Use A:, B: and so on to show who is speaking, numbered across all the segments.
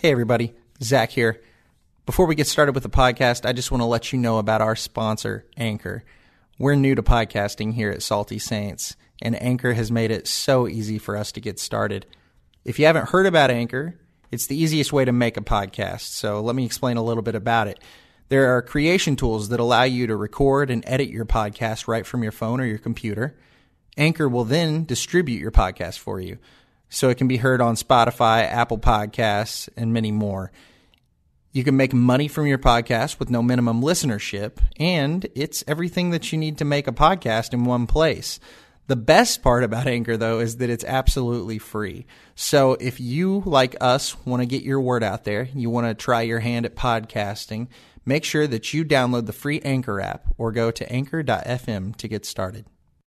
A: Hey everybody, Zach here. Before we get started with the podcast, I just want to let you know about our sponsor, Anchor. We're new to podcasting here at Salty Saints, and Anchor has made it so easy for us to get started. If you haven't heard about Anchor, it's the easiest way to make a podcast, so let me explain a little bit about it. There are creation tools that allow you to record and edit your podcast right from your phone or your computer. Anchor will then distribute your podcast for you, so it can be heard on Spotify, Apple Podcasts, and many more. You can make money from your podcast with no minimum listenership, and it's everything that you need to make a podcast in one place. The best part about Anchor, though, is that it's absolutely free. So if you, like us, want to get your word out there, you want to try your hand at podcasting, make sure that you download the free Anchor app or go to anchor.fm to get started.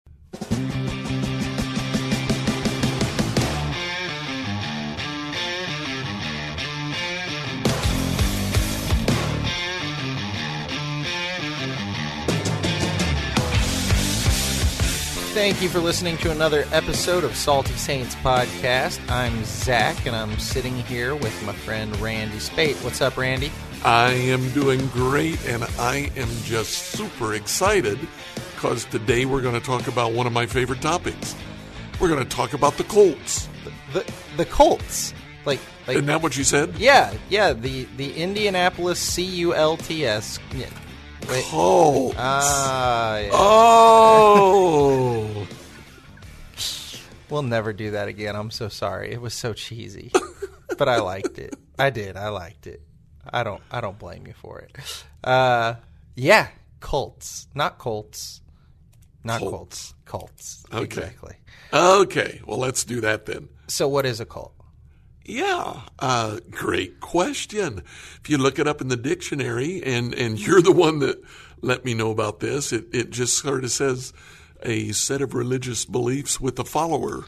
A: Thank you for listening to another episode of Salty Saints Podcast. I'm Zach, and I'm sitting here with my friend Randy Spate. What's up, Randy?
B: I am doing great, and I am just super excited because today we're going to talk about one of my favorite topics. We're going to talk about the Colts.
A: The Colts? Like,
B: isn't that what you said?
A: Yeah, the Indianapolis Cults. Yeah. Wait.
B: Colts.
A: Yeah.
B: Oh.
A: We'll never do that again. I'm so sorry. It was so cheesy. But I liked it. I did. I liked it. I don't blame you for it. Yeah, Colts. Not Colts. Not Colts. Colts.
B: Okay.
A: Exactly.
B: Okay. Well, let's do that then.
A: So what is a cult?
B: Yeah, great question. If you look it up in the dictionary, and you're the one that let me know about this, it just sort of says a set of religious beliefs with a follower.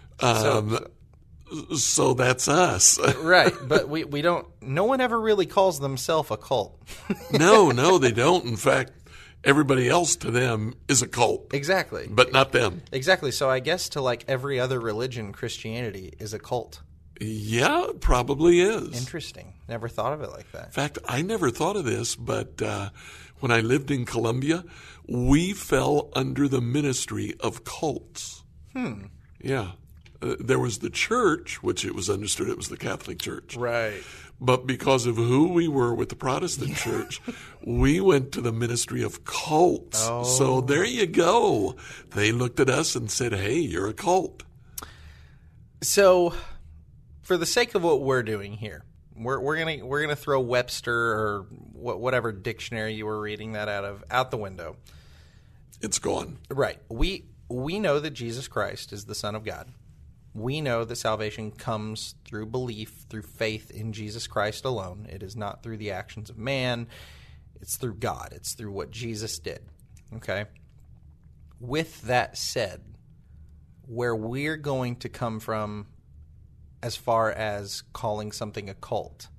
B: So that's us.
A: Right, but we don't, no one ever really calls themselves a cult.
B: No, they don't. In fact, everybody else to them is a cult.
A: Exactly.
B: But not them.
A: Exactly. So I guess to like every other religion, Christianity is a cult.
B: Yeah, it probably is.
A: Interesting. Never thought of it like that.
B: In fact, I never thought of this, but when I lived in Colombia, we fell under the ministry of cults. Yeah. There was the church, which it was understood it was the Catholic Church.
A: Right.
B: But because of who we were with the Protestant church, we went to the ministry of cults.
A: Oh.
B: So there you go. They looked at us and said, hey, you're a cult.
A: So, for the sake of what we're doing here, we're gonna throw Webster or whatever dictionary you were reading that out the window.
B: It's gone.
A: Right. We know that Jesus Christ is the Son of God. We know that salvation comes through belief, through faith in Jesus Christ alone. It is not through the actions of man. It's through God. It's through what Jesus did. Okay? With that said, where we're going to come from as far as calling something a cult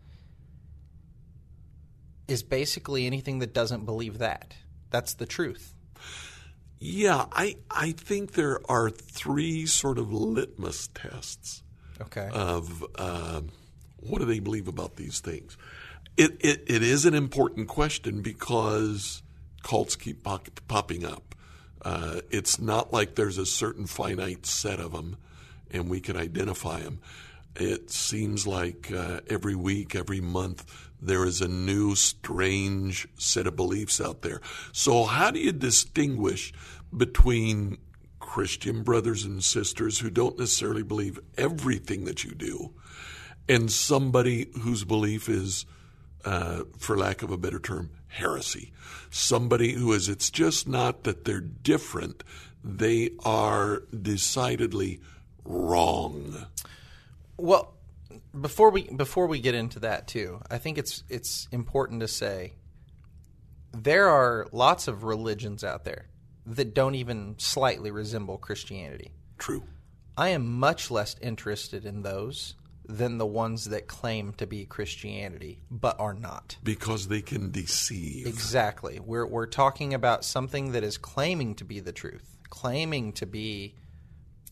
A: is basically anything that doesn't believe that. That's the truth.
B: Yeah, I think there are three sort of litmus tests of what do they believe about these things. It is an important question because cults keep popping up. It's not like there's a certain finite set of them and we can identify them. It seems like every week, every month, there is a new strange set of beliefs out there. So how do you distinguish between Christian brothers and sisters who don't necessarily believe everything that you do and somebody whose belief is, for lack of a better term, heresy? Somebody who is, it's just not that they're different, they are decidedly wrong.
A: Well, before we get into that too, I think it's important to say there are lots of religions out there that don't even slightly resemble Christianity.
B: True.
A: I am much less interested in those than the ones that claim to be Christianity but are not.
B: Because they can deceive.
A: Exactly. We're talking about something that is claiming to be the truth, claiming to be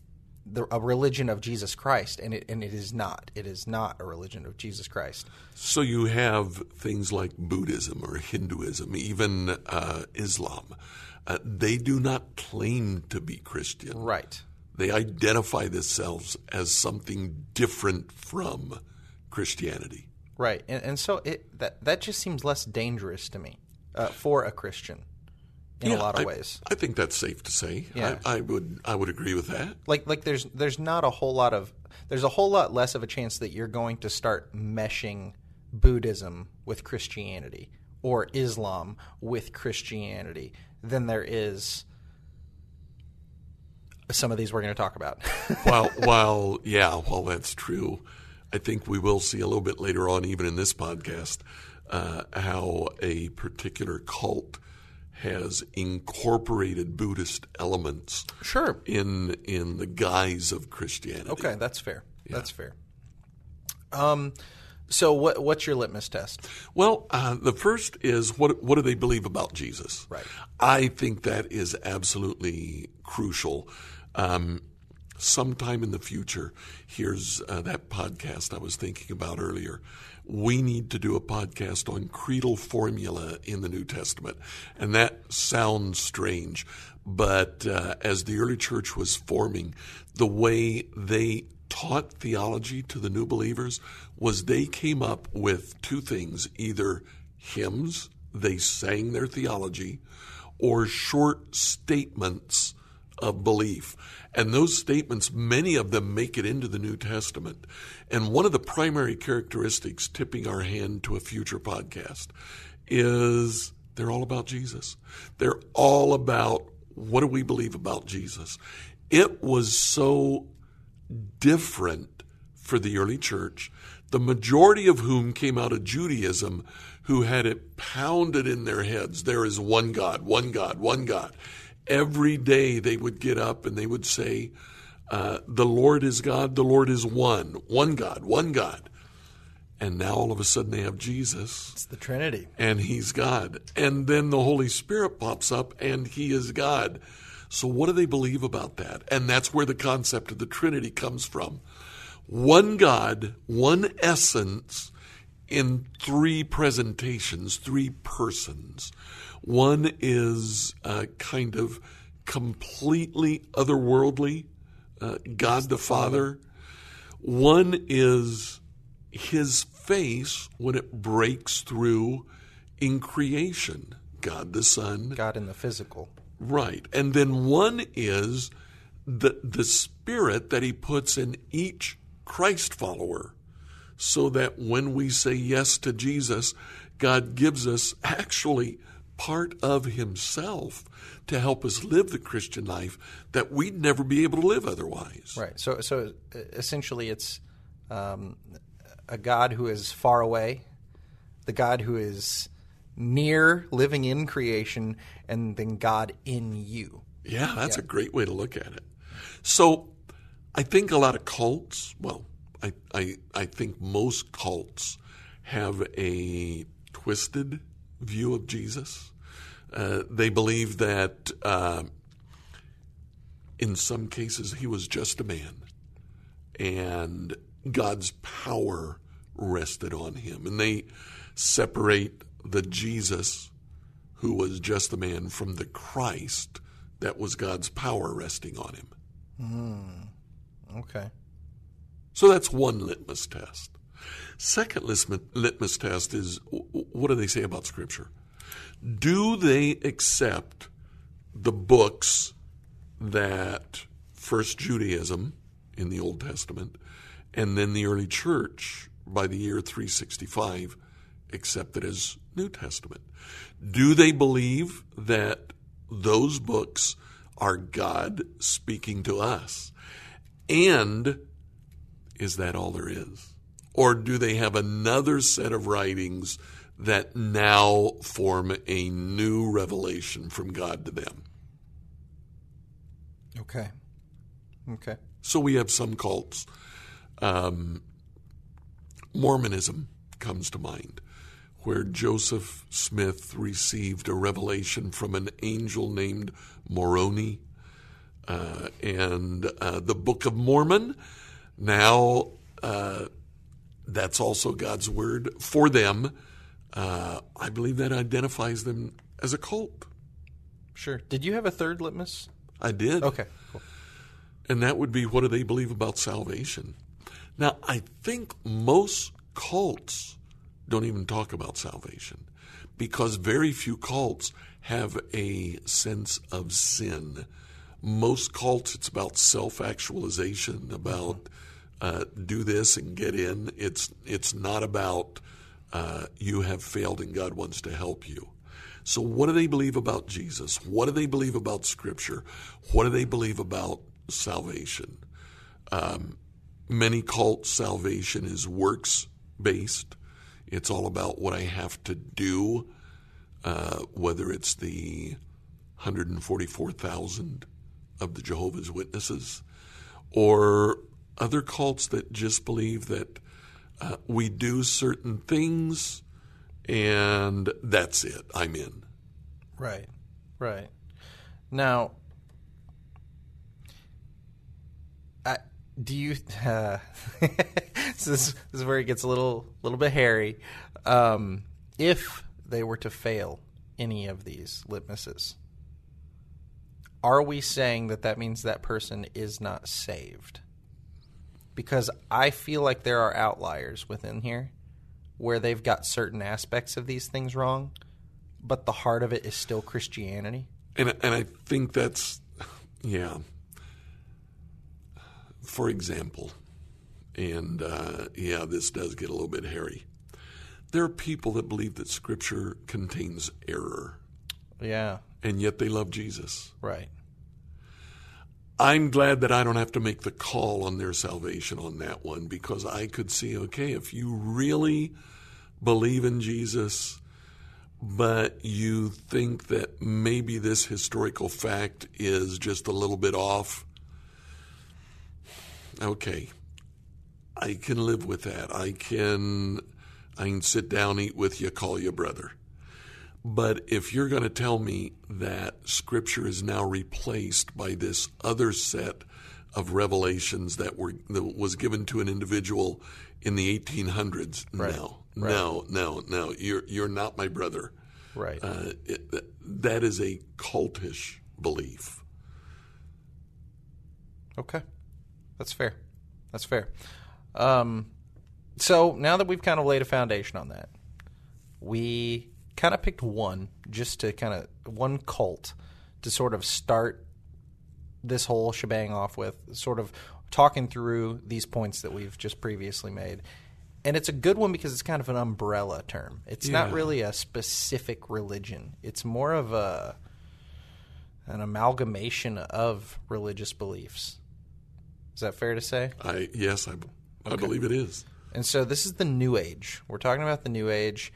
A: a religion of Jesus Christ, and it is not. It is not a religion of Jesus Christ.
B: So you have things like Buddhism or Hinduism, even Islam. They do not claim to be Christian.
A: Right.
B: They identify themselves as something different from Christianity.
A: Right, and so that just seems less dangerous to me for a Christian in a lot of ways.
B: I think that's safe to say. Yeah. I would agree with that.
A: Like there's not a whole lot of there's a whole lot less of a chance that you're going to start meshing Buddhism with Christianity or Islam with Christianity than there is some of these we're going to talk about.
B: While that's true, I think we will see a little bit later on, even in this podcast, how a particular cult has incorporated Buddhist elements in the guise of Christianity.
A: Okay, that's fair. Yeah. That's fair. So what's your litmus test?
B: Well, the first is what do they believe about Jesus?
A: Right.
B: I think that is absolutely crucial. Sometime in the future, here's that podcast I was thinking about earlier. We need to do a podcast on creedal formula in the New Testament. And that sounds strange, but as the early church was forming, the way they taught theology to the new believers was they came up with two things, either hymns, they sang their theology, or short statements of belief. And those statements, many of them make it into the New Testament. And one of the primary characteristics, tipping our hand to a future podcast, is they're all about Jesus. They're all about what do we believe about Jesus. It was so different for the early church, the majority of whom came out of Judaism, who had it pounded in their heads. There is one God, one God, one God. Every day they would get up and they would say, the Lord is God, the Lord is one God, one God. And now all of a sudden they have Jesus.
A: It's the Trinity.
B: And he's God. And then the Holy Spirit pops up and he is God. So what do they believe about that? And that's where the concept of the Trinity comes from. One God, one essence in three presentations, three persons. One is kind of completely otherworldly, God the Father. One is his face when it breaks through in creation, God the Son.
A: God in the physical.
B: Right. And then one is the Spirit that he puts in each Christ follower, so that when we say yes to Jesus, God gives us actually part of himself to help us live the Christian life that we'd never be able to live otherwise.
A: Right. So essentially it's a God who is far away, the God who is near, living in creation, and then God in you.
B: Yeah, that's a great way to look at it. So I think a lot of cults, I think most cults have a twisted view of Jesus. They believe that in some cases he was just a man and God's power rested on him. And they separate the Jesus who was just a man from the Christ that was God's power resting on him.
A: Okay.
B: So that's one litmus test. Second litmus test is, what do they say about Scripture? Do they accept the books that first Judaism in the Old Testament and then the early church by the year 365 accepted as New Testament? Do they believe that those books are God speaking to us? And is that all there is? Or do they have another set of writings that now form a new revelation from God to them?
A: Okay.
B: So we have some cults. Mormonism comes to mind, where Joseph Smith received a revelation from an angel named Moroni. and the Book of Mormon. Now, that's also God's word for them. I believe that identifies them as a cult.
A: Sure. Did you have a third litmus?
B: I did.
A: Okay, cool.
B: And that would be, what do they believe about salvation? Now, I think most cults don't even talk about salvation because very few cults have a sense of sin. Most cults, it's about self-actualization, about do this and get in. It's not about you have failed and God wants to help you. So what do they believe about Jesus? What do they believe about Scripture? What do they believe about salvation? Many cults, salvation is works-based. It's all about what I have to do, whether it's the 144,000 of the Jehovah's Witnesses or other cults that just believe that we do certain things and that's it. I'm in.
A: Right. Now, do you? This is where it gets a little bit hairy. If they were to fail any of these litmuses, are we saying that means that person is not saved? Because I feel like there are outliers within here where they've got certain aspects of these things wrong, but the heart of it is still Christianity.
B: And I think that's, yeah. For example, and this does get a little bit hairy. There are people that believe that Scripture contains error.
A: Yeah.
B: And yet they love Jesus.
A: Right.
B: I'm glad that I don't have to make the call on their salvation on that one, because I could see, okay, if you really believe in Jesus, but you think that maybe this historical fact is just a little bit off, okay, I can live with that. I can sit down, eat with you, call you brother. But if you're going to tell me that Scripture is now replaced by this other set of revelations that was given to an individual in the 1800s,
A: right.
B: No, you're not my brother.
A: Right.
B: That is a cultish belief.
A: Okay, that's fair. So now that we've kind of laid a foundation on that, we kind of picked one cult to sort of start this whole shebang off with, sort of talking through these points that we've just previously made. And it's a good one because it's kind of an umbrella term. It's not really a specific religion. It's more of an amalgamation of religious beliefs. Is that fair to say?
B: Yes, I believe it is.
A: And so this is the New Age. We're talking about the New Age.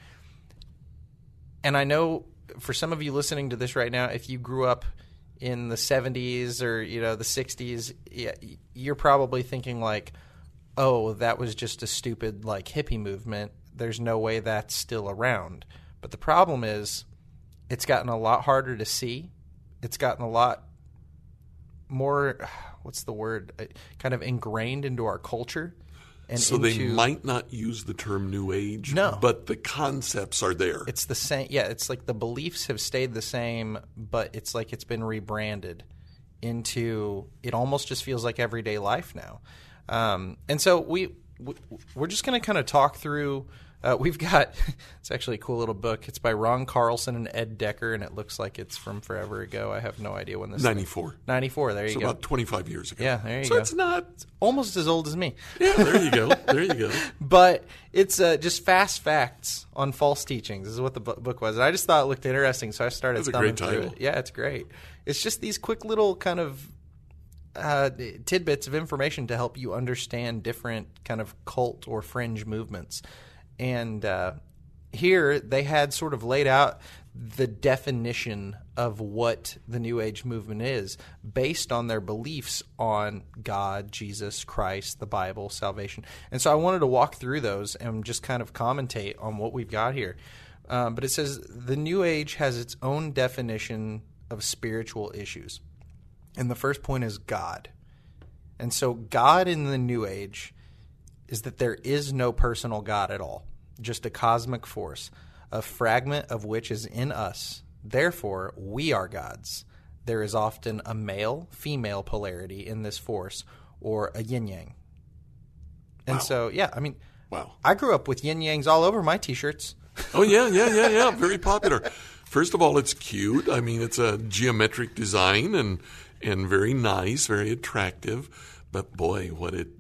A: And I know for some of you listening to this right now, if you grew up in the 70s or the 60s, you're probably thinking like, oh, that was just a stupid like hippie movement. There's no way that's still around. But the problem is it's gotten a lot harder to see. It's gotten a lot more, what's the word, kind of ingrained into our culture. And
B: so they might not use the term New Age, but the concepts are there.
A: It's the same. Yeah, it's like the beliefs have stayed the same, but it's like it's been rebranded into, it almost just feels like everyday life now. And so we're just going to kind of talk through. We've got, it's actually a cool little book. It's by Ron Carlson and Ed Decker, and it looks like it's from forever ago. I have no idea when this
B: 94.
A: 94, there you go.
B: So about 25 years ago.
A: Yeah, there you go.
B: So it's not.
A: It's almost as old as me.
B: Yeah, there you go.
A: But it's just fast facts on false teachings is what the book was. And I just thought it looked interesting, so I started thumbing through it. Yeah, it's great. It's just these quick little kind of tidbits of information to help you understand different kind of cult or fringe movements. And here they had sort of laid out the definition of what the New Age movement is based on their beliefs on God, Jesus Christ, the Bible, salvation. And so I wanted to walk through those and just kind of commentate on what we've got here. But it says the New Age has its own definition of spiritual issues. And the first point is God. And so God in the New Age is that there is no personal God at all, just a cosmic force, a fragment of which is in us. Therefore, we are gods. There is often a male-female polarity in this force, or a yin-yang. And
B: wow.
A: So, yeah, I mean,
B: wow.
A: I grew up with yin-yangs all over my T-shirts.
B: Oh, yeah. Very popular. First of all, it's cute. I mean, it's a geometric design and very nice, very attractive. But boy, what it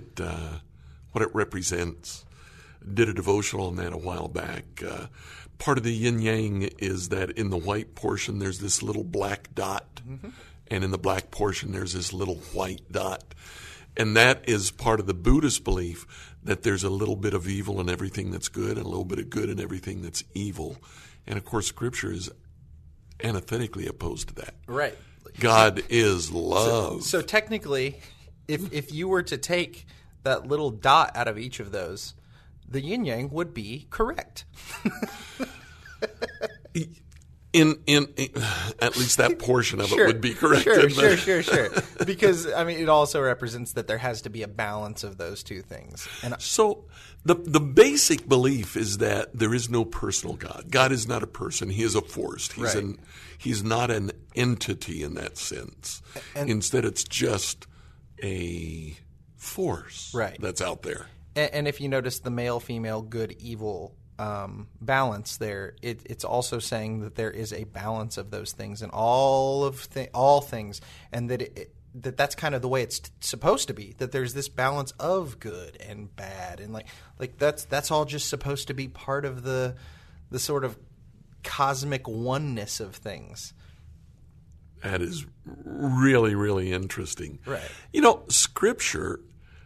B: represents. Did a devotional on that a while back. Part of the yin-yang is that in the white portion there's this little black dot, and in the black portion there's this little white dot. And that is part of the Buddhist belief that there's a little bit of evil in everything that's good and a little bit of good in everything that's evil. And, of course, Scripture is antithetically opposed to that.
A: Right.
B: God is love.
A: So technically, if you were to take that little dot out of each of those, the yin-yang would be correct.
B: In at least that portion of it would be correct.
A: Sure. Because, I mean, it also represents that there has to be a balance of those two things. And
B: so the basic belief is that there is no personal God. God is not a person. He is a force. He's not an entity in that sense. Instead, it's just a force that's out there.
A: And if you notice the male, female, good, evil balance there, it's also saying that there is a balance of those things in all things, and that that's kind of the way it's supposed to be. That there's this balance of good and bad, and like that's all just supposed to be part of the sort of cosmic oneness of things.
B: That is really, really interesting.
A: Right.
B: You know, Scripture.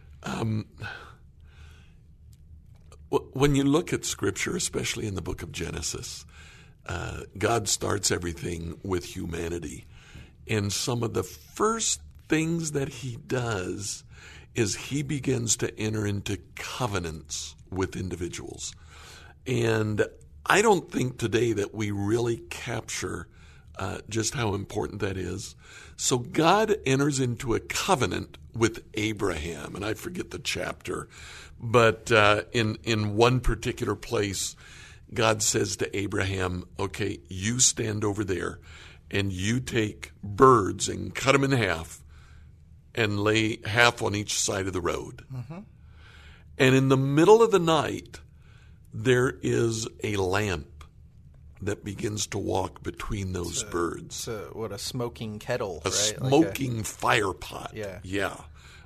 B: When you look at Scripture, especially in the book of Genesis, God starts everything with humanity. And some of the first things that he does is he begins to enter into covenants with individuals. And I don't think today that we really capture just how important that is. So God enters into a covenant with Abraham, and I forget the chapter, but in one particular place, God says to Abraham, okay, you stand over there, and you take birds and cut them in half and lay half on each side of the road. Mm-hmm. And in the middle of the night, there is a lamp that begins to walk between those birds.
A: A smoking kettle,
B: a
A: right?
B: Smoking fire pot.
A: Yeah.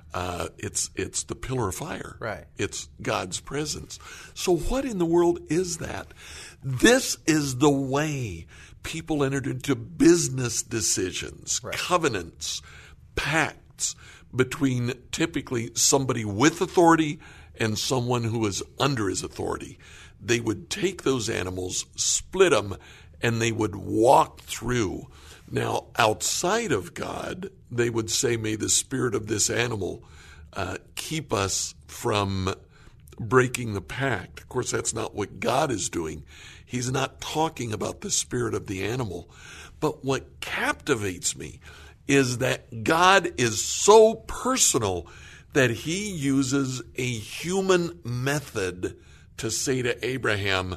B: It's the pillar of fire.
A: Right.
B: It's God's presence. So what in the world is that? This is the way people entered into business decisions, covenants, pacts between typically somebody with authority and someone who is under his authority. They would take those animals, split them, and they would walk through. Now, outside of God, they would say, may the spirit of this animal keep us from breaking the pact. Of course, that's not what God is doing. He's not talking about the spirit of the animal. But what captivates me is that God is so personal that he uses a human method to say to Abraham,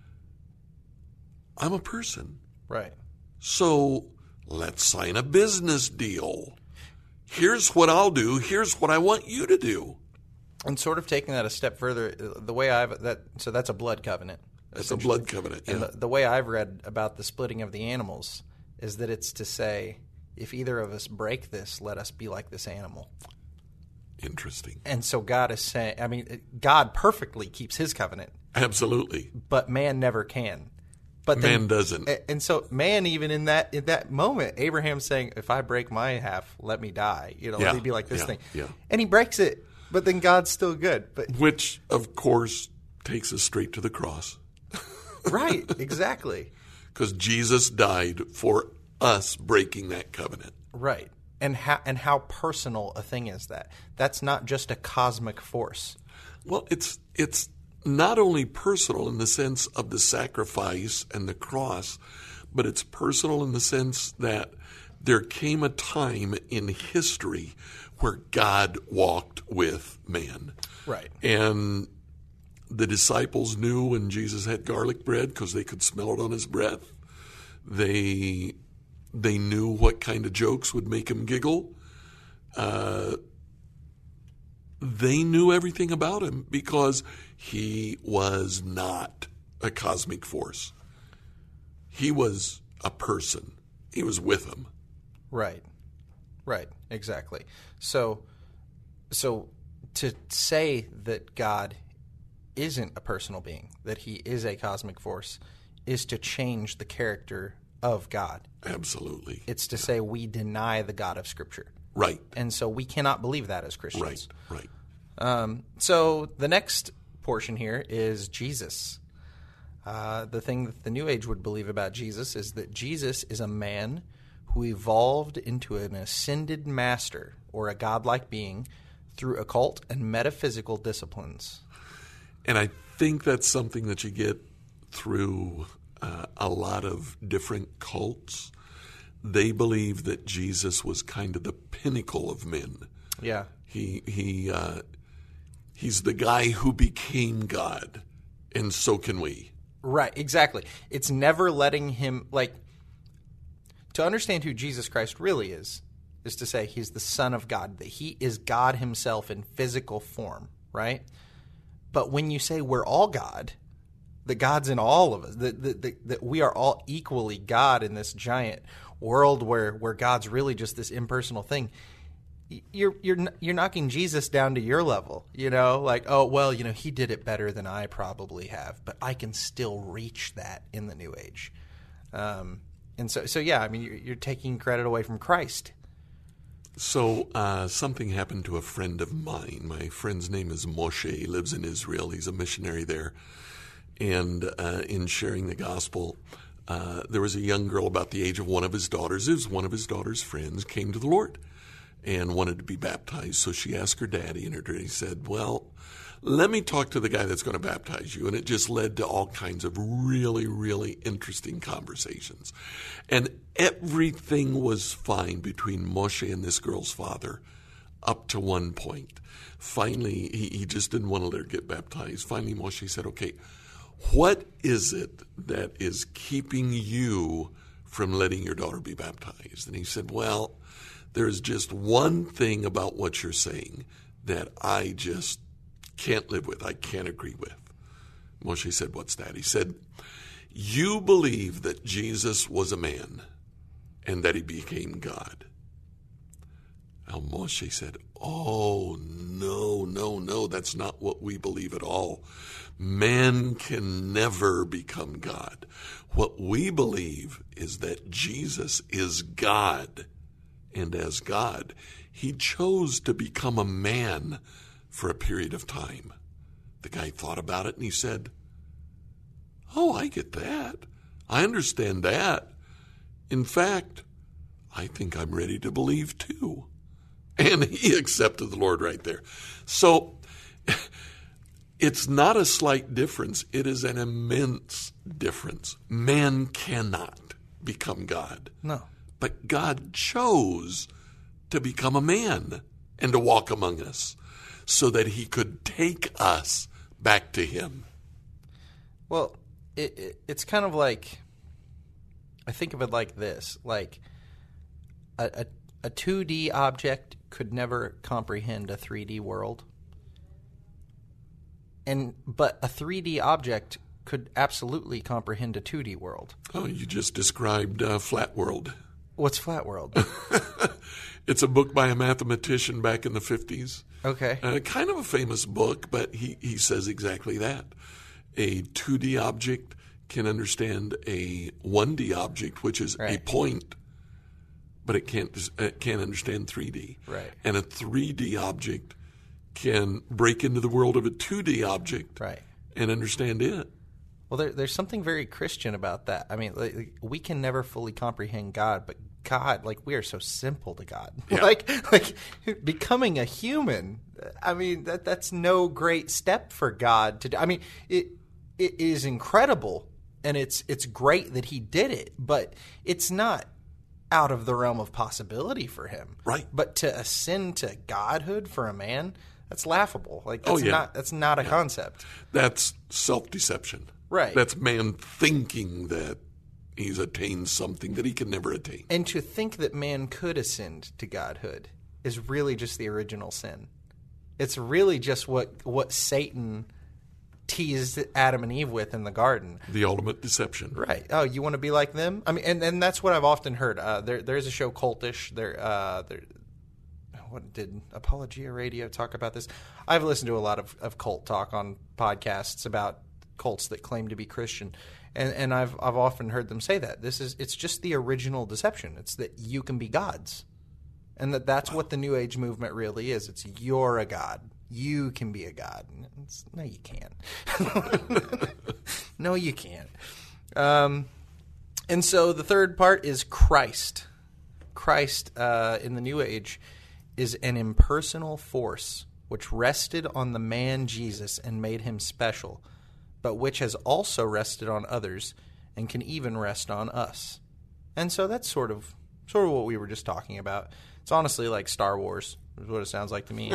B: I'm a person.
A: Right.
B: So let's sign a business deal. Here's what I'll do. Here's what I want you to do.
A: And sort of taking that a step further, the way so that's a blood covenant.
B: That's a blood covenant, yeah.
A: And the way I've read about the splitting of the animals is that it's to say, if either of us break this, let us be like this animal.
B: Interesting.
A: And so God is saying, God perfectly keeps his covenant.
B: Absolutely.
A: But man never can. But
B: man doesn't.
A: And so man, even in that moment, Abraham's saying, if I break my half, let me die. Let me be like this thing.
B: Yeah.
A: And he breaks it, but then God's still good.
B: Which, of course, takes us straight to the cross.
A: Right, exactly.
B: Because Jesus died for us breaking that covenant.
A: Right. And how personal a thing is that? That's not just a cosmic force.
B: Well, it's not only personal in the sense of the sacrifice and the cross, but it's personal in the sense that there came a time in history where God walked with man.
A: Right.
B: And the disciples knew when Jesus had garlic bread because they could smell it on his breath. They knew what kind of jokes would make him giggle. They knew everything about him because he was not a cosmic force. He was a person. He was with them.
A: Right. Right. Exactly. So to say that God isn't a personal being, that he is a cosmic force, is to change the character of God.
B: Absolutely.
A: It's to say we deny the God of Scripture.
B: Right.
A: And so we cannot believe that as Christians.
B: Right.
A: So the next portion here is Jesus. The thing that the New Age would believe about Jesus is that Jesus is a man who evolved into an ascended master or a godlike being through occult and metaphysical disciplines.
B: And I think that's something that you get through a lot of different cults. They believe that Jesus was kind of the pinnacle of men.
A: Yeah.
B: He's the guy who became God, and so can we.
A: Right, exactly. It's never letting him, to understand who Jesus Christ really is to say he's the Son of God, that he is God himself in physical form, right? But when you say we're all God, that God's in all of us, that we are all equally God in this giant world where God's really just this impersonal thing, you're knocking Jesus down to your level, he did it better than I probably have, but I can still reach that in the New Age. You're taking credit away from Christ.
B: So something happened to a friend of mine. My friend's name is Moshe. He lives in Israel. He's a missionary there. And in sharing the gospel, there was a young girl about the age of one of his daughters. It was one of his daughter's friends, came to the Lord and wanted to be baptized. So she asked her daddy, and her daddy said, well, let me talk to the guy that's going to baptize you. And it just led to all kinds of really, really interesting conversations. And everything was fine between Moshe and this girl's father up to one point. Finally, he just didn't want to let her get baptized. Finally, Moshe said, okay, what is it that is keeping you from letting your daughter be baptized? And he said, well, there's just one thing about what you're saying that I just can't live with, I can't agree with. Moshe said, what's that? He said, you believe that Jesus was a man and that he became God. Now Moshe said, oh, no, that's not what we believe at all. Man can never become God. What we believe is that Jesus is God, and as God, he chose to become a man for a period of time. The guy thought about it and he said, oh, I get that. I understand that. In fact, I think I'm ready to believe too. And he accepted the Lord right there. So it's not a slight difference. It is an immense difference. Man cannot become God.
A: No.
B: But God chose to become a man and to walk among us so that he could take us back to him.
A: Well, it's kind of like, I think of it like this, like a 2D object could never comprehend a 3D world. But a 3D object could absolutely comprehend a 2D world.
B: Oh, you just described Flat World.
A: What's Flat World?
B: It's a book by a mathematician back in the 50s.
A: Okay.
B: Kind of a famous book, but he says exactly that. A 2D object can understand a 1D object, which is a point, but it can't understand 3D.
A: Right.
B: And a 3D object can break into the world of a 2D object and understand it.
A: Well, there's something very Christian about that. I mean, we can never fully comprehend God, but God, we are so simple to God.
B: Yeah.
A: Like becoming a human. I mean, that's no great step for God to do. I mean, it is incredible, and it's great that He did it, but it's not out of the realm of possibility for him.
B: Right.
A: But to ascend to godhood for a man, that's laughable. Like that's not a concept.
B: That's self-deception.
A: Right.
B: That's man thinking that he's attained something that he can never attain.
A: And to think that man could ascend to godhood is really just the original sin. It's really just what Satan teased Adam and Eve with in the garden.
B: The ultimate deception.
A: Right. Oh, you want to be like them? I mean, and that's what I've often heard. There's a show, Cultish. What did Apologia Radio talk about this? I've listened to a lot of cult talk on podcasts about cults that claim to be Christian. And I've often heard them say that it's just the original deception. It's that you can be gods, and that's what the New Age movement really is. It's you're a god, you can be a god. No, you can't. No, you can't. And so the third part is Christ. Christ in the New Age is an impersonal force which rested on the man Jesus and made him special, but which has also rested on others and can even rest on us. And so that's sort of what we were just talking about. It's honestly like Star Wars, is what it sounds like to me.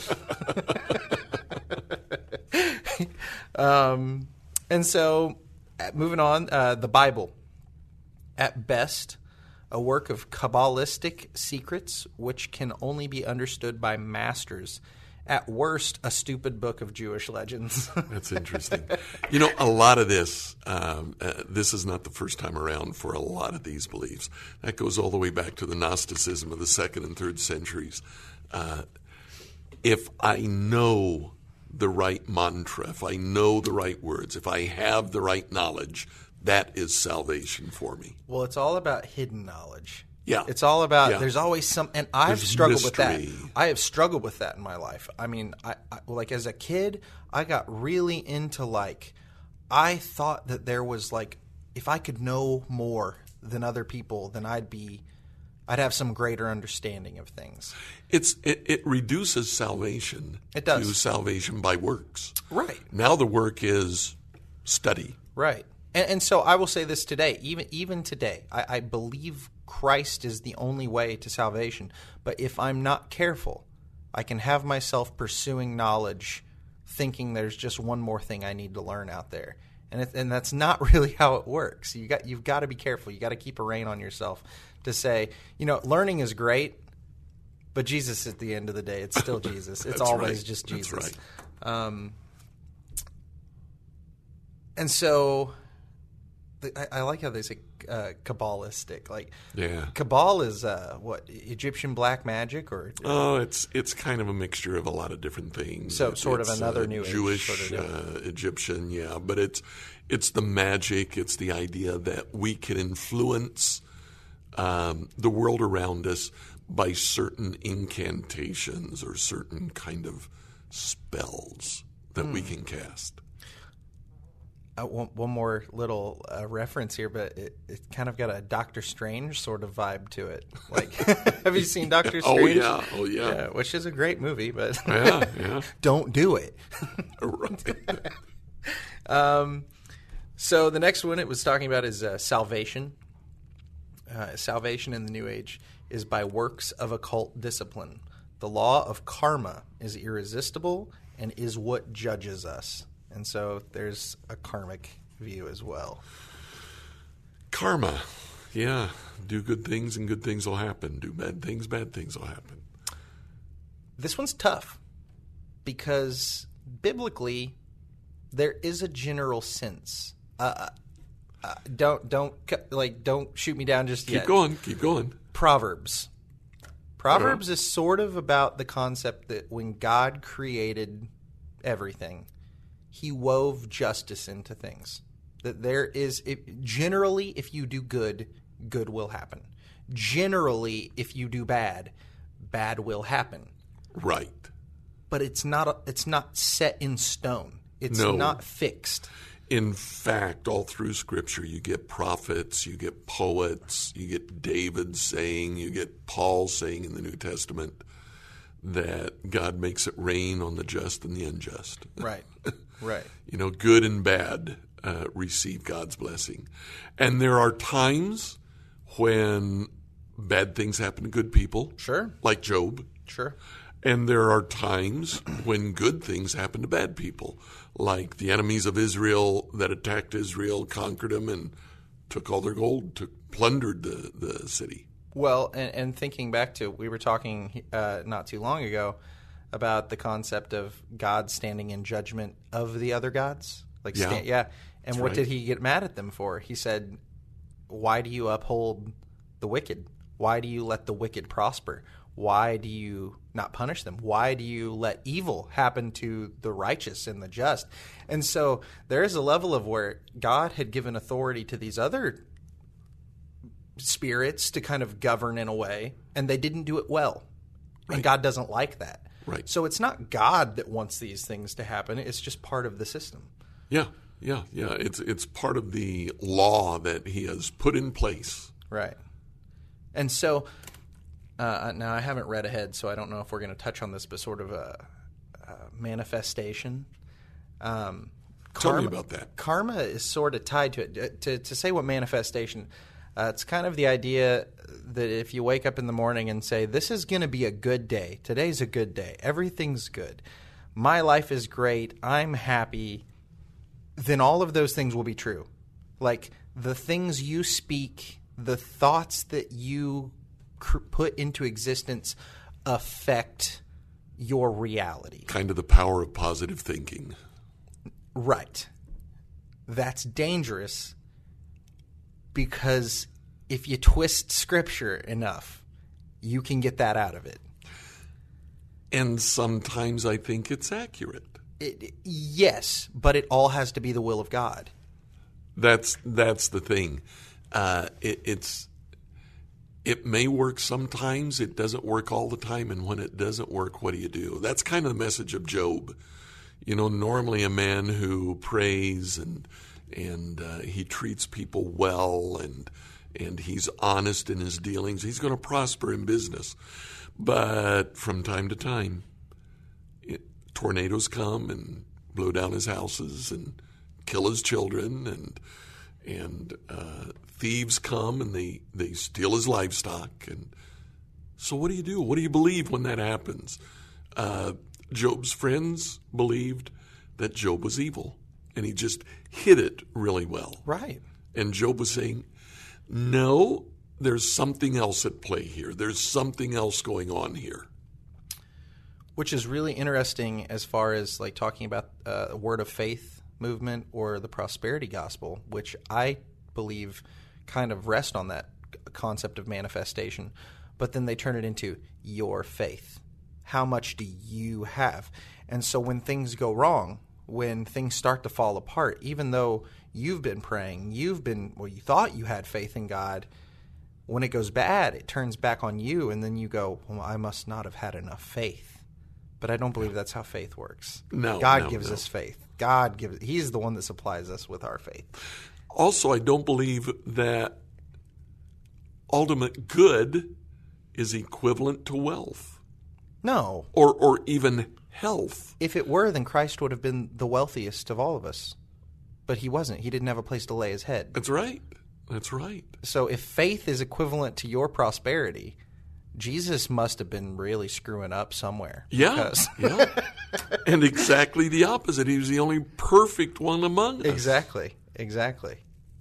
A: And so, moving on, the Bible. At best, a work of Kabbalistic secrets which can only be understood by masters. At worst, a stupid book of Jewish legends.
B: That's interesting. You know, a lot of this is not the first time around for a lot of these beliefs. That goes all the way back to the Gnosticism of the 2nd and 3rd centuries. If I know the right mantra, if I know the right words, if I have the right knowledge, that is salvation for me.
A: Well, it's all about hidden knowledge.
B: Yeah.
A: It's all about, there's always some, and I've struggled
B: mystery.
A: with that. I have struggled with that in my life. I mean, I like as a kid, I got really into I thought that there was if I could know more than other people, then I'd have some greater understanding of things.
B: It reduces salvation to salvation by works.
A: Right.
B: Now the work is study.
A: Right. And so I will say this today, even today, I believe Christ is the only way to salvation. But if I'm not careful, I can have myself pursuing knowledge, thinking there's just one more thing I need to learn out there. And that's not really how it works. You've got to be careful. You got to keep a rein on yourself to say, learning is great, but Jesus at the end of the day, it's still Jesus. It's always just Jesus.
B: That's right.
A: And so I like how they say Kabbalistic. Kabbal is Egyptian black magic, or
B: it's kind of a mixture of a lot of different things.
A: So sort of another new
B: Jewish,
A: age sort of
B: Egyptian, but it's the magic. It's the idea that we can influence the world around us by certain incantations or certain kind of spells that we can cast.
A: One more little reference here, but it kind of got a Doctor Strange sort of vibe to it. Have you seen Doctor Strange?
B: Oh yeah.
A: Which is a great movie, but
B: yeah.
A: Don't do it.
B: Right.
A: So the next one it was talking about is salvation. Salvation in the New Age is by works of occult discipline. The law of karma is irresistible and is what judges us. And so there's a karmic view as well.
B: Karma. Yeah. Do good things and good things will happen. Do bad things will happen.
A: This one's tough because biblically there is a general sense. Don't shoot me down just yet.
B: Keep going.
A: Proverbs is sort of about the concept that when God created everything, He wove justice into things. That there is, generally, if you do good, good will happen. Generally, if you do bad, bad will happen.
B: Right.
A: But it's not set in stone. It's not fixed.
B: In fact, all through Scripture, you get prophets, you get poets, you get David saying, you get Paul saying in the New Testament that God makes it rain on the just and the unjust.
A: Right. Right.
B: Good and bad receive God's blessing. And there are times when bad things happen to good people.
A: Sure.
B: Like Job.
A: Sure.
B: And there are times when good things happen to bad people, like the enemies of Israel that attacked Israel, conquered them, and took all their gold, plundered the city.
A: Well, and thinking back to, we were talking not too long ago about the concept of God standing in judgment of the other gods. And
B: That's
A: what
B: right.
A: did he get mad at them for? He said, why do you uphold the wicked? Why do you let the wicked prosper? Why do you not punish them? Why do you let evil happen to the righteous and the just? And so there is a level of where God had given authority to these other spirits to kind of govern in a way, and they didn't do it well.
B: Right.
A: And God doesn't like that.
B: Right.
A: So it's not God that wants these things to happen. It's just part of the system.
B: Yeah. It's part of the law that he has put in place.
A: Right. And so now I haven't read ahead, so I don't know if we're going to touch on this, but sort of a manifestation.
B: Tell me about that.
A: Karma is sort of tied to it. To say what manifestation, it's kind of the idea that if you wake up in the morning and say, this is going to be a good day. Today's a good day. Everything's good. My life is great. I'm happy. Then all of those things will be true. Like the things you speak, the thoughts that you put into existence affect your reality.
B: Kind of the power of positive thinking.
A: Right. That's dangerous because if you twist Scripture enough, you can get that out of it.
B: And sometimes I think it's accurate.
A: Yes, but it all has to be the will of God.
B: That's the thing. It may work sometimes. It doesn't work all the time. And when it doesn't work, what do you do? That's kind of the message of Job. Normally a man who prays and he treats people well and he's honest in his dealings, he's going to prosper in business. But from time to time, tornadoes come and blow down his houses and kill his children, and thieves come and they steal his livestock. And so what do you do? What do you believe when that happens? Job's friends believed that Job was evil, and he just hid it really well.
A: Right.
B: And Job was saying, no, there's something else at play here. There's something else going on here.
A: Which is really interesting as far as like talking about a word of faith movement or the prosperity gospel, which I believe kind of rest on that concept of manifestation. But then they turn it into your faith. How much do you have? And so when things go wrong, when things start to fall apart, even though you've been praying, you thought you had faith in God, when it goes bad, it turns back on you, and then you go, well, I must not have had enough faith. But I don't believe that's how faith works.
B: No,
A: God gives us faith. He's the one that supplies us with our faith.
B: Also, I don't believe that ultimate good is equivalent to wealth.
A: No.
B: Or even health.
A: If it were, then Christ would have been the wealthiest of all of us. But he wasn't. He didn't have a place to lay his head.
B: That's right. That's right.
A: So if faith is equivalent to your prosperity, Jesus must have been really screwing up somewhere.
B: Yeah. And exactly the opposite. He was the only perfect one among us.
A: Exactly.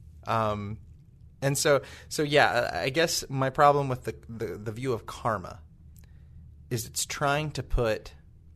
A: And so yeah, I guess my problem with the view of karma is it's trying to put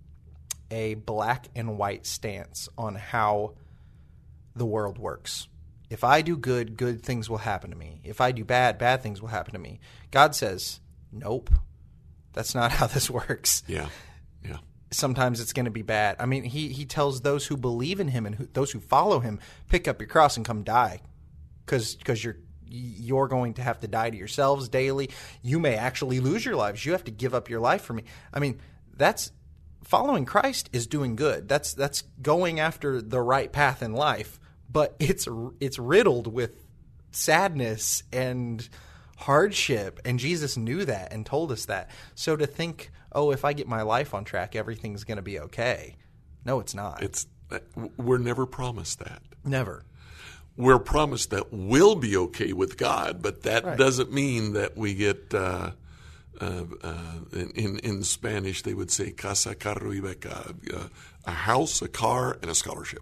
A: a black and white stance on how the world works. If I do good, good things will happen to me. If I do bad, bad things will happen to me. God says, nope, that's not how this works.
B: Yeah.
A: Sometimes it's going to be bad. I mean, he tells those who believe in him and those who follow him, pick up your cross and come die, because you're going to have to die to yourselves daily. You may actually lose your lives. You have to give up your life for me. I mean, that's following Christ is doing good. That's going after the right path in life, but it's riddled with sadness and hardship, and Jesus knew that and told us that. So to think, oh, if I get my life on track, everything's going to be okay. No, it's not.
B: We're never promised that.
A: Never.
B: we're promised that we'll be okay with God, but that doesn't mean that we get, in Spanish they would say casa, carro y beca, a house, a car, and a scholarship.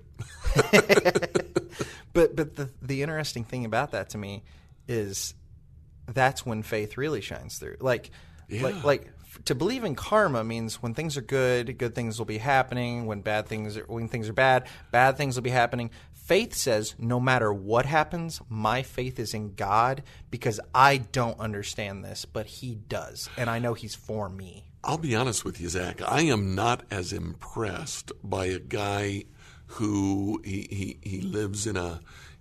A: But the interesting thing about that to me is that's when faith really shines through. Like to believe in karma means when things are good, good things will be happening. When things are bad, bad things will be happening. Faith says no matter what happens, my faith is in God because I don't understand this, but He does, and I know He's for me.
B: I'll be honest with you, Zach. I am not as impressed by a guy who he lives in a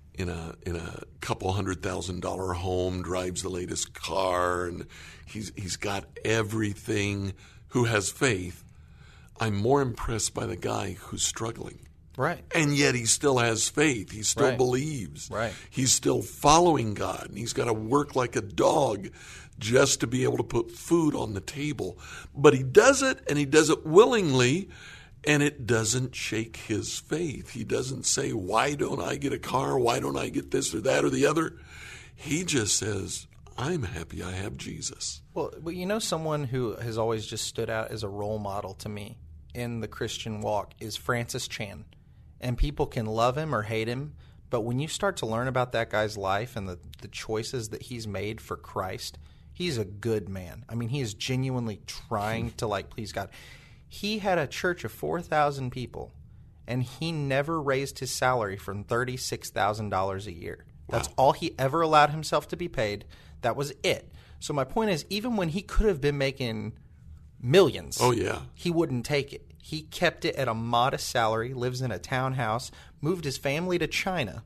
B: couple $100,000 home, drives the latest car, and he's got everything, who has faith. I'm more impressed by the guy who's struggling.
A: Right.
B: And yet he still has faith. He still believes.
A: Right.
B: He's still following God. And he's got to work like a dog just to be able to put food on the table. But he does it, and he does it willingly, and it doesn't shake his faith. He doesn't say, why don't I get a car? Why don't I get this or that or the other? He just says, I'm happy I have Jesus.
A: Well, someone who has always just stood out as a role model to me in the Christian walk is Francis Chan. And people can love him or hate him, but when you start to learn about that guy's life and the choices that he's made for Christ, he's a good man. I mean, he is genuinely trying to please God. He had a church of 4,000 people, and he never raised his salary from $36,000 a year. That's all he ever allowed himself to be paid. That was it. So my point is, even when he could have been making millions, he wouldn't take it. He kept it at a modest salary, lives in a townhouse, moved his family to China.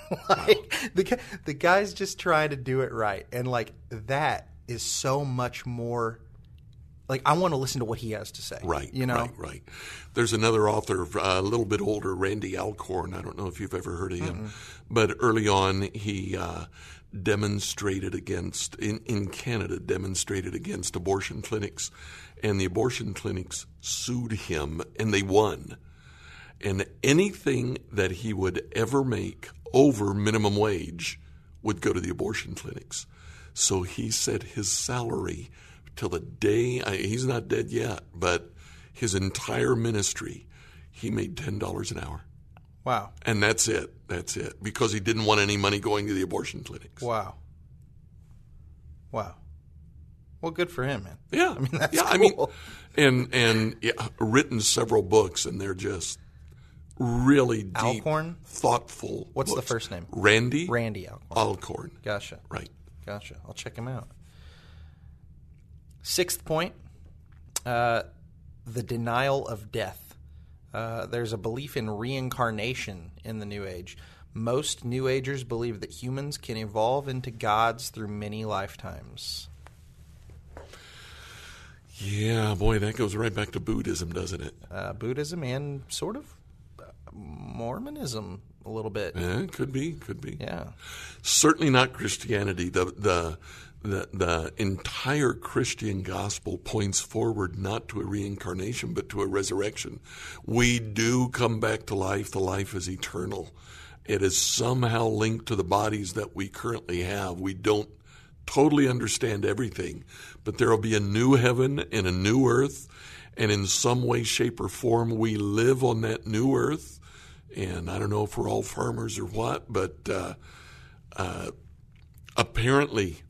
A: The guy's just trying to do it right. And that is so much more I want to listen to what he has to say.
B: Right,
A: you know?
B: Right. There's another author, a little bit older, Randy Alcorn. I don't know if you've ever heard of him. But early on, he demonstrated against, in Canada, demonstrated against abortion clinics. And the abortion clinics sued him, and they won. And anything that he would ever make over minimum wage would go to the abortion clinics. So he set his salary till the day, he's not dead yet, but his entire ministry, he made $10 an hour.
A: Wow.
B: And that's it, because he didn't want any money going to the abortion clinics.
A: Wow. Well, good for him, man.
B: Yeah.
A: I mean, that's cool.
B: And written several books, and they're just really deep,
A: Alcorn?
B: Thoughtful
A: What's
B: books.
A: The first name?
B: Randy
A: Alcorn.
B: Gotcha. Right.
A: Gotcha. I'll check him out. Sixth point, the denial of death. There's a belief in reincarnation in the New Age. Most New Agers believe that humans can evolve into gods through many lifetimes.
B: Yeah, boy, that goes right back to Buddhism, doesn't it?
A: Buddhism and sort of Mormonism a little bit.
B: Yeah, could be.
A: Yeah.
B: Certainly not Christianity. The entire Christian gospel points forward not to a reincarnation, but to a resurrection. We do come back to life. The life is eternal. It is somehow linked to the bodies that we currently have. We don't totally understand everything, but there will be a new heaven and a new earth, and in some way, shape, or form, we live on that new earth. And I don't know if we're all farmers or what, but apparently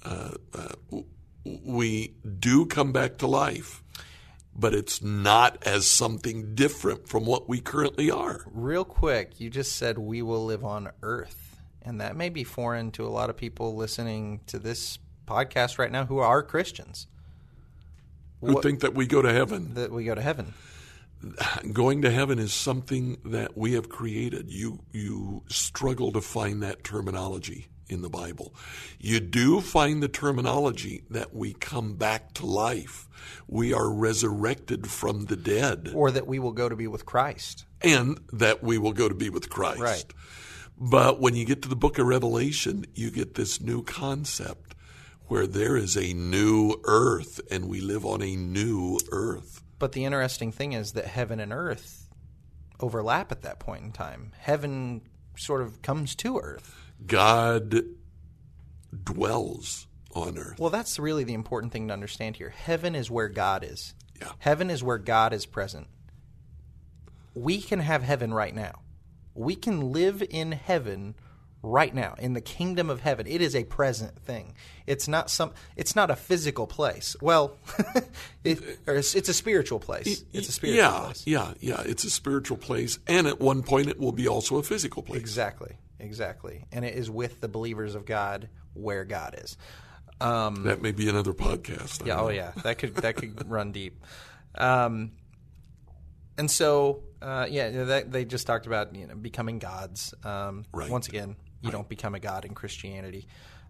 B: we do come back to life, but it's not as something different from what we currently are.
A: Real quick, you just said we will live on earth. And that may be foreign to a lot of people listening to this podcast right now who are Christians.
B: Who think that we go to heaven.
A: That we go to heaven.
B: Going to heaven is something that we have created. You struggle to find that terminology in the Bible. You do find the terminology that we come back to life. We are resurrected from the dead.
A: Or that we will go to be with Christ.
B: And that we will go to be with Christ.
A: Right.
B: But when you get to the book of Revelation, you get this new concept where there is a new earth and we live on a new earth.
A: But the interesting thing is that heaven and earth overlap at that point in time. Heaven sort of comes to earth.
B: God dwells on earth.
A: Well, that's really the important thing to understand here. Heaven is where God is.
B: Yeah.
A: Heaven is where God is present. We can have heaven right now. We can live in heaven right now, in the kingdom of heaven. It is a present thing. It's not a physical place. Well, it's a spiritual place. It's a spiritual place.
B: Yeah. It's a spiritual place, and at one point it will be also a physical place.
A: Exactly. And it is with the believers of God where God is.
B: That may be another podcast.
A: Yeah. Oh, yeah. That could run deep. And so, they just talked about becoming gods.
B: Right.
A: Once again, you don't become a god in Christianity.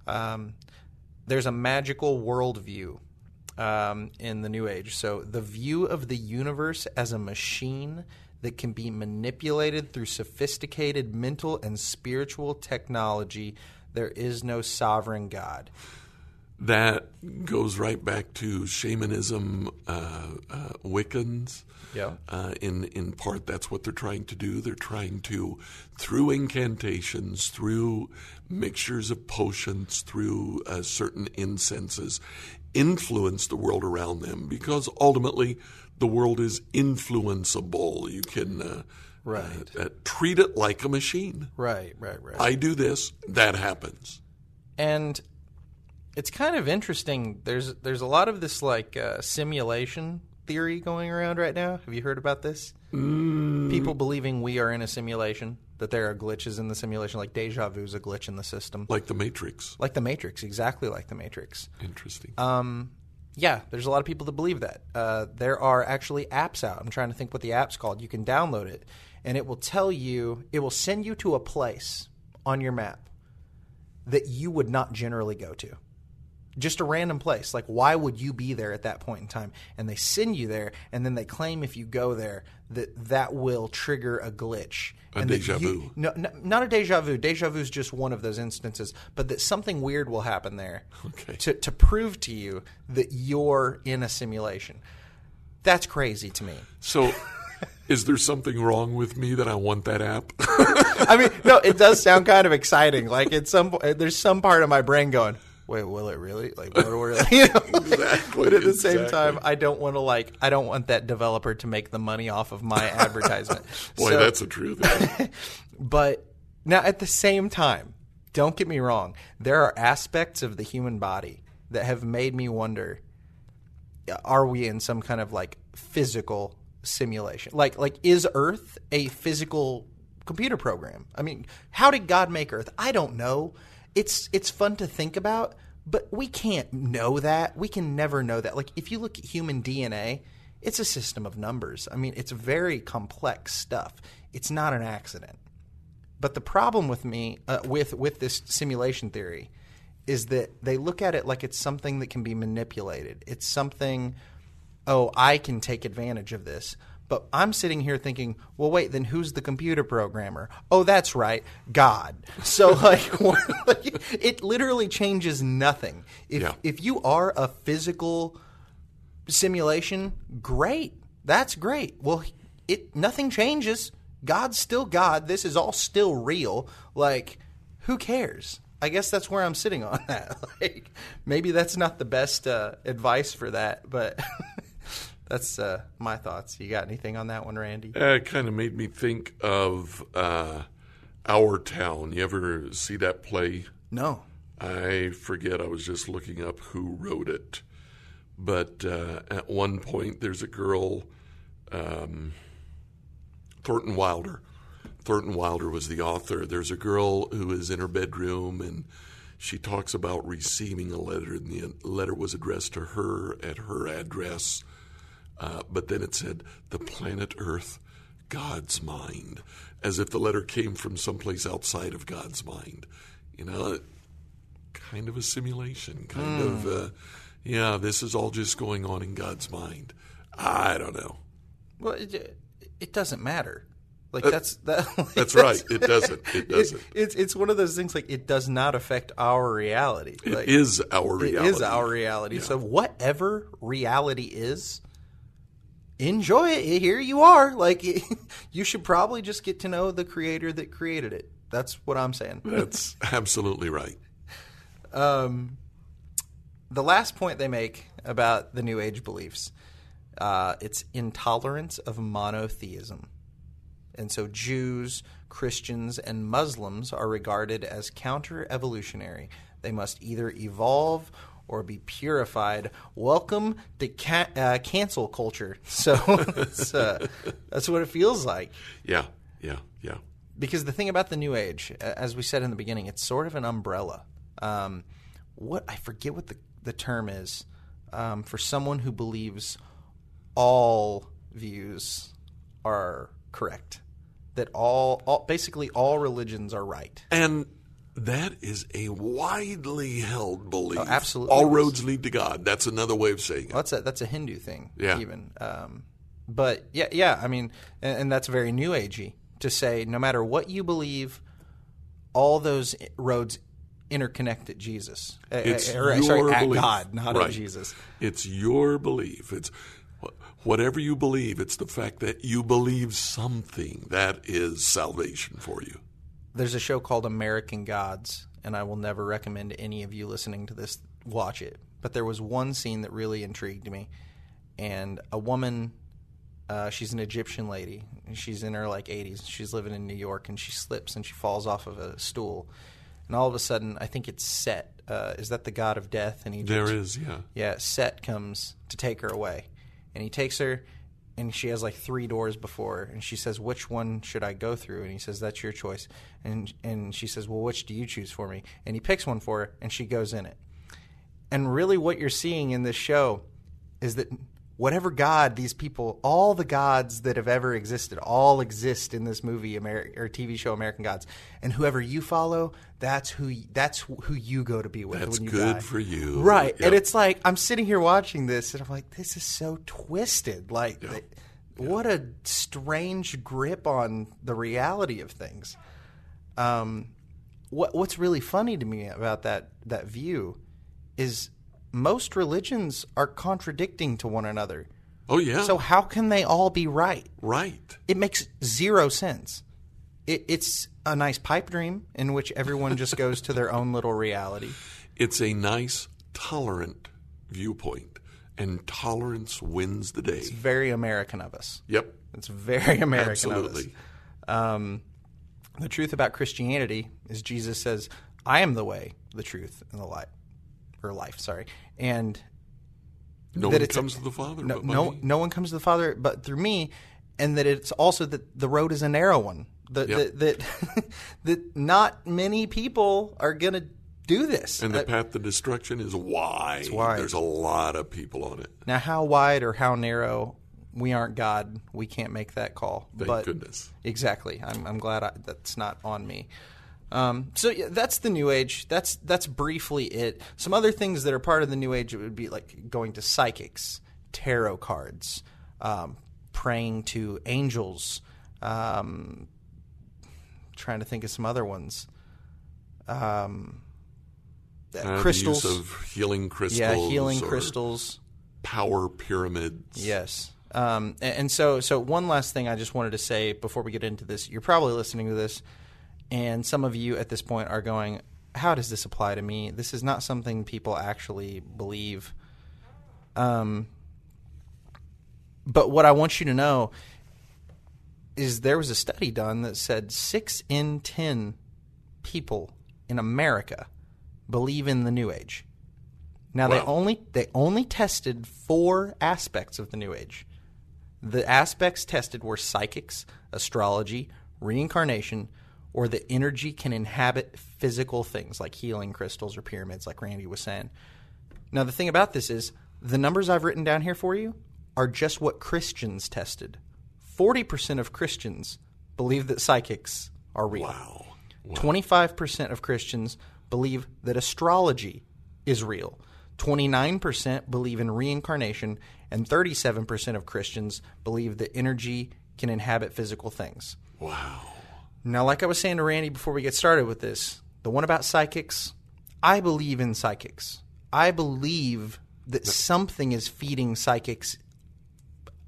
A: There's a magical worldview in the New Age. So the view of the universe as a machine that can be manipulated through sophisticated mental and spiritual technology. There is no sovereign God.
B: That goes right back to shamanism, Wiccans.
A: Yeah.
B: In part, that's what they're trying to do. They're trying to, through incantations, through mixtures of potions, through certain incenses, influence the world around them, because ultimately the world is influenceable. You can treat it like a machine.
A: Right.
B: I do this, that happens.
A: And it's kind of interesting. There's a lot of this simulation theory going around right now. Have you heard about this? People believing we are in a simulation, that there are glitches in the simulation, like deja vu is a glitch in the system.
B: Like the Matrix.
A: Like the Matrix, exactly like the Matrix.
B: Interesting.
A: Yeah, there's a lot of people that believe that. There are actually apps out. I'm trying to think what the app's called. You can download it, and it will send you to a place on your map that you would not generally go to. Just a random place. Like, why would you be there at that point in time? And they send you there, and then they claim if you go there that will trigger a glitch.
B: A deja vu.
A: No, not a deja vu. Deja vu is just one of those instances. But that something weird will happen there to prove to you that you're in a simulation. That's crazy to me.
B: So is there something wrong with me that I want that app?
A: I mean, no, it does sound kind of exciting. Like, there's some part of my brain going, wait, will it really? Like, what are we really?
B: Exactly.
A: But at the same time, I don't want that developer to make the money off of my advertisement.
B: Boy, that's the truth.
A: But now, at the same time, don't get me wrong. There are aspects of the human body that have made me wonder: are we in some kind of physical simulation? Like, is Earth a physical computer program? I mean, how did God make Earth? I don't know. It's fun to think about, but we can't know that. We can never know that. Like, if you look at human DNA, it's a system of numbers. I mean, it's very complex stuff. It's not an accident. But the problem with me, with this simulation theory, is that they look at it like it's something that can be manipulated. It's something, I can take advantage of this. But I'm sitting here thinking, well, wait, then who's the computer programmer? Oh, that's right, God. So, it literally changes nothing. If you are a physical simulation, great. That's great. Well, nothing changes. God's still God. This is all still real. Who cares? I guess that's where I'm sitting on that. Maybe that's not the best advice for that, but... That's my thoughts. You got anything on that one, Randy?
B: It kind of made me think of Our Town. You ever see that play?
A: No.
B: I forget. I was just looking up who wrote it. But at one point, there's a girl, Thornton Wilder. Thornton Wilder was the author. There's a girl who is in her bedroom, and she talks about receiving a letter, and the letter was addressed to her at her address. But then it said, the planet Earth, God's mind, as if the letter came from someplace outside of God's mind. Kind of a simulation, this is all just going on in God's mind. I don't know.
A: Well, it doesn't matter. That's
B: right. It doesn't.
A: It's one of those things. It does not affect our reality.
B: It is our reality.
A: It is our reality. Yeah. So whatever reality is, enjoy it. Here you are. You should probably just get to know the creator that created it. That's what I'm saying.
B: That's absolutely right.
A: The last point they make about the New Age beliefs, it's intolerance of monotheism. And so Jews, Christians, and Muslims are regarded as counter-evolutionary. They must either evolve or be purified. Welcome to cancel culture. So that's what it feels like.
B: Yeah.
A: Because the thing about the New Age, as we said in the beginning, it's sort of an umbrella. I forget what the term is for someone who believes all views are correct, that basically all religions are right.
B: And that is a widely held belief.
A: Oh, absolutely.
B: All roads lead to God. That's another way of saying it.
A: Well, that's a Hindu thing,
B: yeah.
A: Even. But yeah. I mean, and that's very New Agey to say no matter what you believe, all those roads interconnect at Jesus.
B: It's
A: at God, not
B: right.
A: at Jesus.
B: It's your belief. It's whatever you believe. It's the fact that you believe something that is salvation for you.
A: There's a show called American Gods, and I will never recommend any of you listening to this watch it. But there was one scene that really intrigued me, and a woman, she's an Egyptian lady, and she's in her 80s. She's living in New York, and she slips and she falls off of a stool. And all of a sudden, I think it's Set. Is that the god of death in Egypt?
B: There is, yeah.
A: Yeah, Set comes to take her away, and he takes her. And she has 3 doors before her, and she says, "Which one should I go through?" And he says, "That's your choice." And she says, "Well, which do you choose for me?" And he picks one for her, and she goes in it. And really what you're seeing in this show is that whatever God these people, all the gods that have ever existed, all exist in this movie or TV show American Gods. And whoever you follow, that's who you go to be with
B: that's
A: when you
B: good
A: die.
B: for you.
A: Right.
B: Yep.
A: And it's I'm sitting here watching this, and I'm like, this is so twisted. What a strange grip on the reality of things. What's really funny to me about that view is most religions are contradicting to one another.
B: Oh, yeah.
A: So how can they all be right?
B: Right.
A: It makes zero sense. It's a nice pipe dream in which everyone just goes to their own little reality.
B: It's a nice, tolerant viewpoint, and tolerance wins the day.
A: It's very American of us.
B: Yep.
A: It's very American
B: Absolutely.
A: of us. The truth about Christianity is Jesus says, "I am the way, the truth, and the life." Or life, sorry. And
B: no one comes to the Father but by me.
A: No one comes to the Father but through me, and that it's also that the road is a narrow one. That not many people are going to do this.
B: And the path to destruction is wide.
A: It's wide.
B: There's a lot of people on it.
A: Now, how wide or how narrow, we aren't God. We can't make that call.
B: Thank goodness.
A: Exactly. I'm glad that's not on me. So yeah, that's the New Age. That's briefly it. Some other things that are part of the New Age would be going to psychics, tarot cards, praying to angels. Trying to think of some other ones. Crystals.
B: The use of healing crystals.
A: Yeah, healing crystals.
B: Power pyramids.
A: Yes. And so one last thing I just wanted to say before we get into this. You're probably listening to this, and some of you at this point are going, how does this apply to me? This is not something people actually believe. But what I want you to know is there was a study done that said 6 in 10 people in America believe in the New Age. Now,
B: wow.
A: they only tested 4 aspects of the New Age. The aspects tested were psychics, astrology, reincarnation, or the energy can inhabit physical things like healing crystals or pyramids, like Randy was saying. Now, the thing about this is the numbers I've written down here for you are just what Christians tested. 40% of Christians believe that psychics are real.
B: Wow.
A: 25% of Christians believe that astrology is real. 29% believe in reincarnation, and 37% of Christians believe that energy can inhabit physical things.
B: Wow.
A: Now, like I was saying to Randy before we get started with this, the one about psychics, I believe in psychics. I believe that something is feeding psychics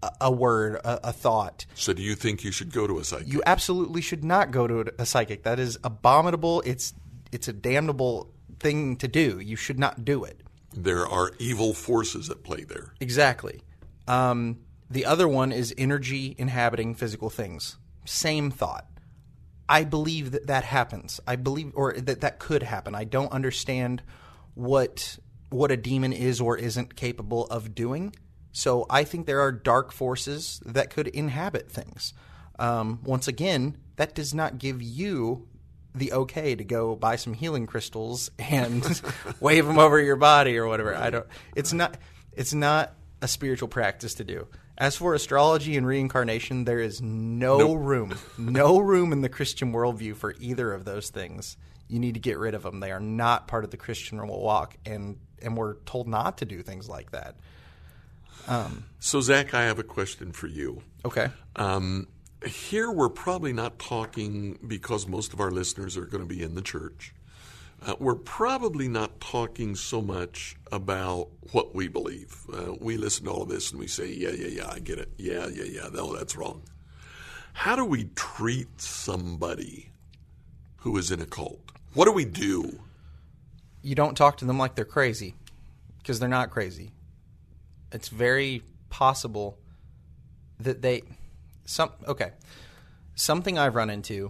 A: a word, a thought.
B: So do you think you should go to a psychic?
A: You absolutely should not go to a psychic. That is abominable. It's a damnable thing to do. You should not do it.
B: There are evil forces at play there.
A: Exactly. The other one is energy inhabiting physical things. Same thought. I believe that happens. I believe, or that could happen. I don't understand what a demon is or isn't capable of doing. So I think there are dark forces that could inhabit things. Once again, that does not give you the okay to go buy some healing crystals and wave them over your body or whatever. It's not a spiritual practice to do. As for astrology and reincarnation, there is no room in the Christian worldview for either of those things. You need to get rid of them. They are not part of the Christian walk, and we're told not to do things like that.
B: So, Zach, I have a question for you.
A: Okay.
B: Here we're probably not talking, because most of our listeners are going to be in the church, we're probably not talking so much about what we believe. We listen to all of this and we say, yeah, I get it. Yeah, no, that's wrong. How do we treat somebody who is in a cult? What do we do?
A: You don't talk to them like they're crazy, because they're not crazy. It's very possible that something I've run into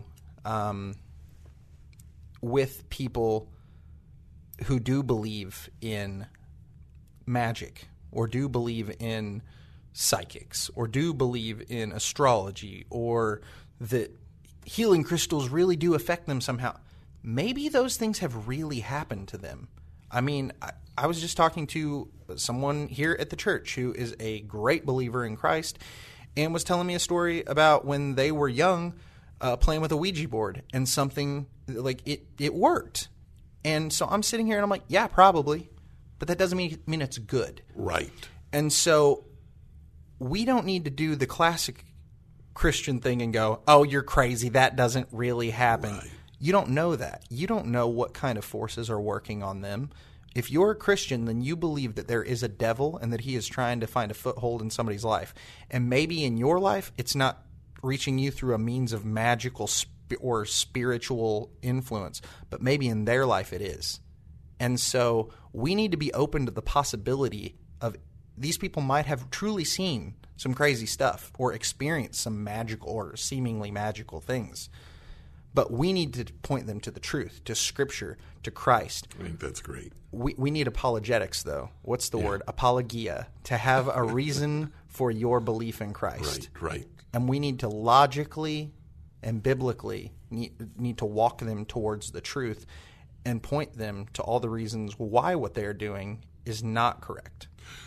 A: with people who do believe in magic or do believe in psychics or do believe in astrology or that healing crystals really do affect them somehow. Maybe those things have really happened to them. I mean, I was just talking to someone here at the church who is a great believer in Christ and was telling me a story about when they were young playing with a Ouija board and something like it worked. And so I'm sitting here and I'm like, yeah, probably. But that doesn't mean it's good.
B: Right.
A: And so we don't need to do the classic Christian thing and go, oh, you're crazy. That doesn't really happen.
B: Right.
A: You don't know that. You don't know what kind of forces are working on them. If you're a Christian, then you believe that there is a devil and that he is trying to find a foothold in somebody's life. And maybe in your life, it's not reaching you through a means of magical or spiritual influence, but maybe in their life it is. And so we need to be open to the possibility of these people might have truly seen some crazy stuff or experienced some magical or seemingly magical things. But we need to point them to the truth, to Scripture, to Christ.
B: I think that's great.
A: We need apologetics, though. What's the word? Apologia, to have a reason for your belief in Christ.
B: Right.
A: And we need to logically and biblically need to walk them towards the truth and point them to all the reasons why what they're doing is not correct.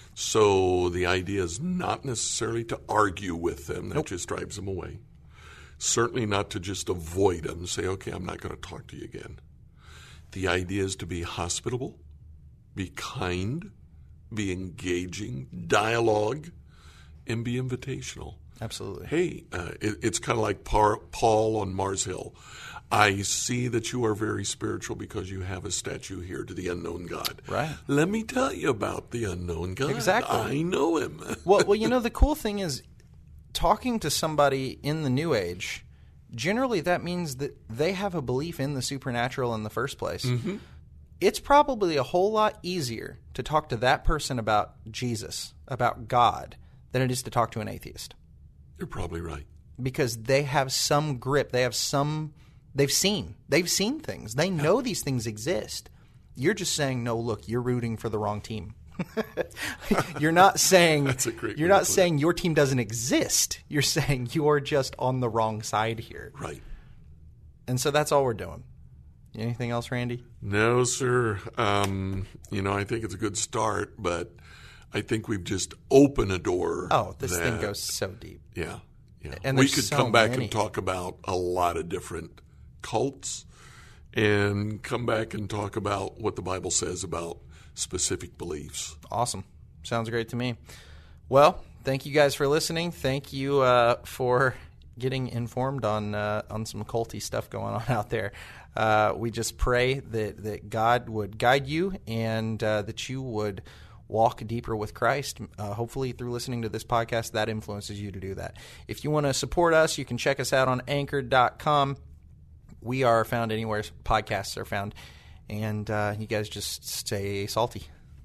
B: So the idea is not necessarily to argue with them. That just drives them away. Certainly not to just avoid them, say, okay, I'm not going to talk to you again. The idea is to be hospitable, be kind, be engaging, dialogue, and be invitational.
A: Absolutely.
B: Hey, it's kind of like Paul on Mars Hill. I see that you are very spiritual because you have a statue here to the unknown God.
A: Right.
B: Let me tell you about the unknown God.
A: Exactly.
B: I know him.
A: Well, the cool thing is, talking to somebody in the New Age, generally that means that they have a belief in the supernatural in the first place. Mm-hmm. It's probably a whole lot easier to talk to that person about Jesus, about God, than it is to talk to an atheist.
B: You're probably right.
A: Because they have some grip. They've seen things. They know these things exist. You're just saying, no, look, you're rooting for the wrong team. You're not saying your team doesn't exist. You're saying you're just on the wrong side here.
B: Right.
A: And so that's all we're doing. Anything else, Randy?
B: No, sir. I think it's a good start, but I think we've just opened a door.
A: Oh, this thing goes so deep.
B: Yeah.
A: And
B: we could come back and talk about a lot of different cults and come back and talk about what the Bible says about specific beliefs.
A: Awesome. Sounds great to me. Well, thank you guys for listening. Thank you for getting informed on some culty stuff going on out there. We just pray that God would guide you and that you would walk deeper with Christ. Hopefully through listening to this podcast, that influences you to do that. If you want to support us, you can check us out on Anchor.com. We are found anywhere podcasts are found. And you guys just stay salty.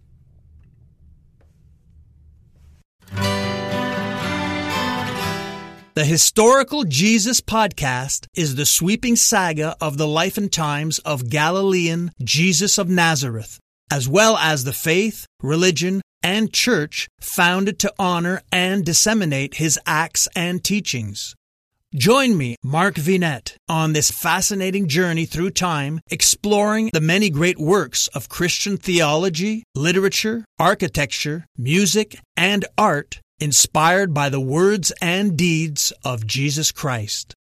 C: The Historical Jesus Podcast is the sweeping saga of the life and times of Galilean Jesus of Nazareth, as well as the faith, religion, and church founded to honor and disseminate his acts and teachings. Join me, Mark Vinette, on this fascinating journey through time, exploring the many great works of Christian theology, literature, architecture, music, and art, inspired by the words and deeds of Jesus Christ.